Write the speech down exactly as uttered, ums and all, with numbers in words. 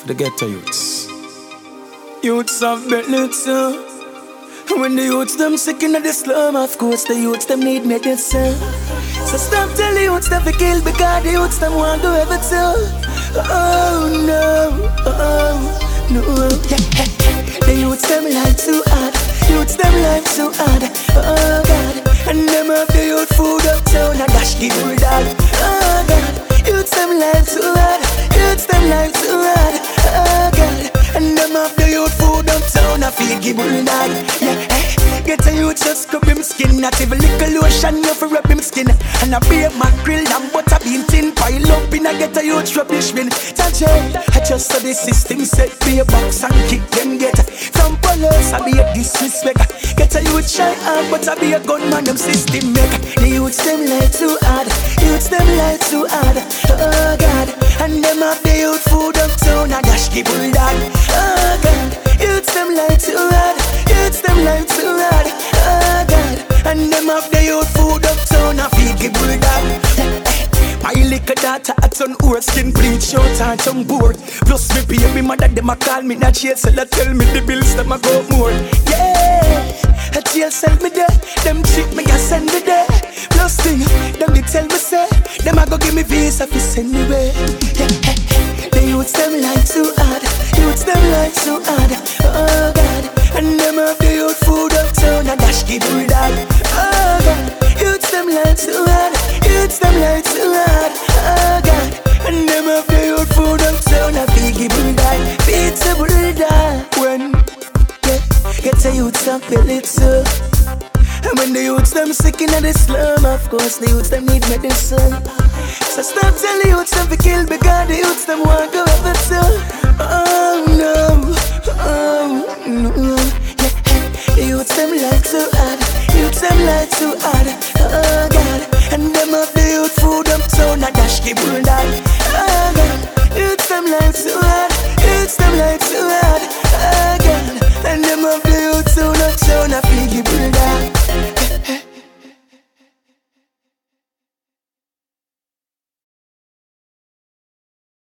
for the ghetto youths. Youths have better too. When the youths them sick in the slum, of course the youths them need medicine. So stop telling the youths them to kill because the youths them want to ever tell. Oh no, oh no. The youths them life too hard. Youths them life too hard. Oh God. And them have the youth food uptown and dash the bulldog. Oh God. Youths them life too hard. Youths them life too hard. Oh God. And them have the youth food uptown, I feel give bulldog. Yeah, eh. Get a youth just scrub him skin. Not even little lotion, you for rub him skin. And a beer mackerel and butter bean tin pile up in a get a youth rubbish bin. Touch it, I just saw the system set be a box and kick them get. From police, I be a disrespect. Get a youth shy hard, but I be a gunman, them system make. The youths them lie too hard. Youths them lie too hard. Oh God. And them have the youth food uptown and dash the bulldog. Oh God, youths them like too hard. Youths them like too hard. Oh God, and them have the youth food uptown and feed the bulldog. My little daughter at some old skin bleach short and some board. Plus me baby mother them a call me that jail cell a tell me the bills them a go more. Yeah, a jail cell me there. Them trick me a send me there. Plus thing, them they tell me say them a go give me visa fi send me away. The youths them like too hard. Youths them like too hard. Oh God, and them have the youth food uptown and dash the bulldog. Oh God, youths them like too hard. Youths them like too hard. Oh God, and them have the youth food uptown and feed the bulldog. Feed the bulldog. When yeah, get a youths up belly too. And when the youths them sick in the slum, of course the youths them need medicine. So stop telling youths them to kill because the youths them want go ever too. Oh no, oh no. Yeah, the youths them like too hard. Youths them like too hard. Oh God, and them have the youth food uptown and dash the bulldog. Oh God.